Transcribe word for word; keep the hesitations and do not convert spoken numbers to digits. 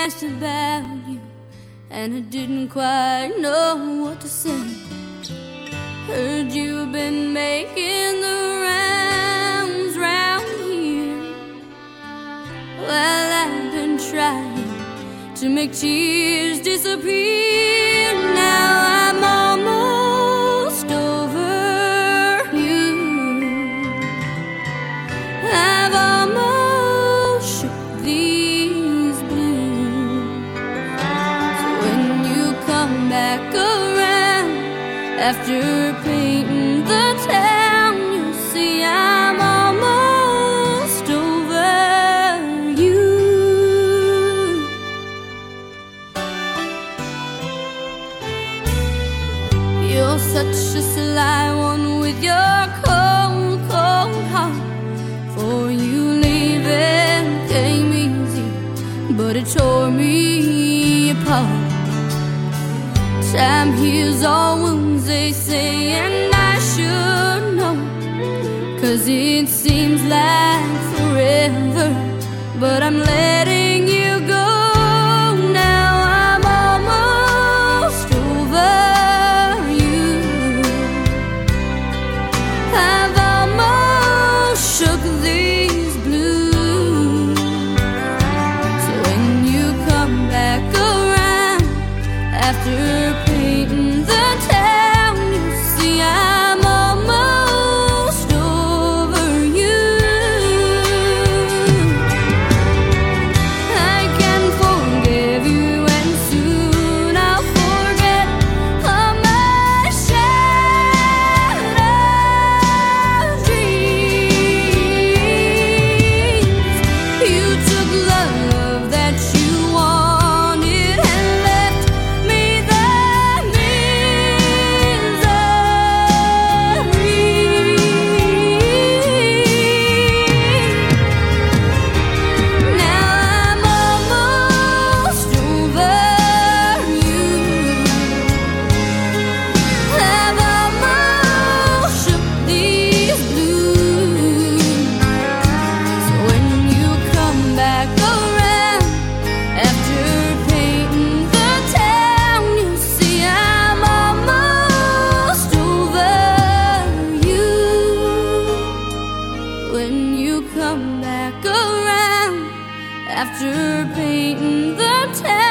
asked about you, and I didn't quite know what to say. Heard you've been making the rounds round here. Well, I've been trying to make tears disappear. Now I'm almost over you. I've almost shook these blues. So when you come back around after painting the town, you see I'm almost over you. You're such a sly one with your cold, cold heart. For you leaving came easy, but it tore me apart. Time heals all wounds, they say, and I should know, 'cause it seems like forever, but I'm letting you go. Now I'm almost over you. I've almost shook these blues. So when you come back around after painting the town, you see I'm almost over you. I can forgive you, and soon I'll forget all my shattered dreams. You took love that you wanted and left me the misery. Now I'm almost over you. I've almost shook these blues. So when you come back around after painting the town, you see I'm almost over you. When you come back around after painting the town,